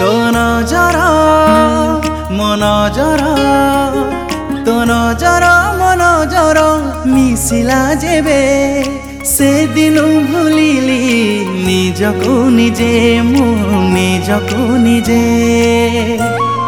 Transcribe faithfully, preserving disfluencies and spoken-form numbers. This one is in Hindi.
तो नजर मो नजर तो नजर मो नजर मिसिला जेबे से दिन भूलिली निजको निजे मु निजको निजे।